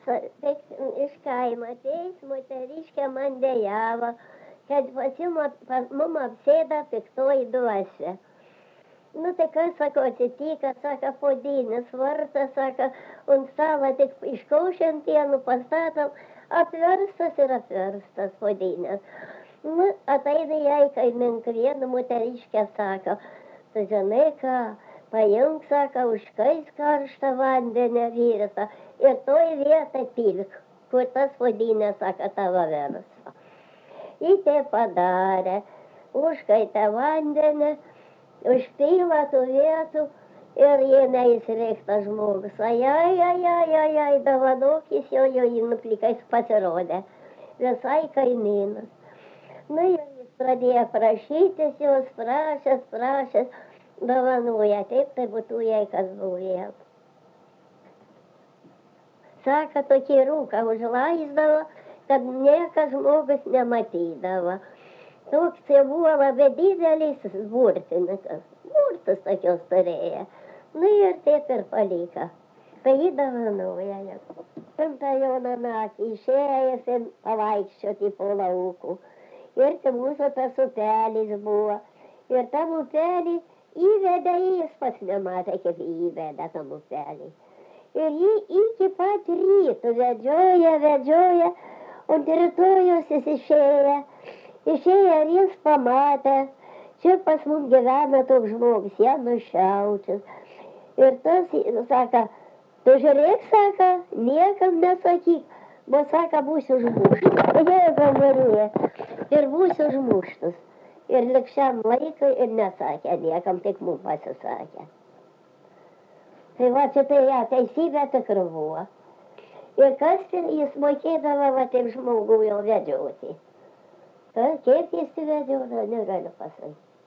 Tik iš kaimo ateis moteriškė man dejavo, kad mum apsėda piktoji dvasia. Nu tai kas, sako, atsitika, sako, podinis vartas, sako, un stalą tik iškaušiantienų pastatom, apverstas ir apverstas podinės. Nu, ateina jai kaimink viena moteriškė, sako, tu žinai ką, paimk, sako, užkais karštą vandenį virtą ir toj vietą pilk, kur tas podinės, sako, tavo versą. Į tai padarė, užkaitė vandenį, užpila tų vietų ir jinai įsreiktas žmogus. Ai, dovanokis jo nuplikais pasirodė. Visai kaimynas. Nu, jis pradėjo prašytis, jos prašęs, dovanoja, taip tai būtų jai kas buvė. Sako, tokį rūką užlaisdavo, kad niekas žmogus nematydavo. Toks jau buvo labai didelis burtininkas. Burtus tokios turėjo. Nu ir taip ir paliko. Tai jį dovanoja jam. Tą jauną naktį išėjęs ir pavaikščioti po laukų. Ir tai mūsų tas upelis buvo. Ir tam upelį įvedė, jis pats nematė, kaip įvedė tam upelį. Ir jį iki pat rytų vedžioja, o rytojus jis išėjo ir jis pamatė, čia pas mums gyvena toks žmogus, Janas Šiaučius. Ir tas, sako, tu žiūrėk, sako, niekam nesakyk, bo, sako, būsiu užmuštas. Jėga Marija, ir būsiu užmuštas. Ir likščiam laikui ir nesakė niekam, tik mums pasisakė. Tai va, čia tai ja, teisybė tikra buvo. Ir kas jis mokėdavo, va, taip žmogų jau vedžioti. Kaip jis įvedžiojo, negaliu pasakyti.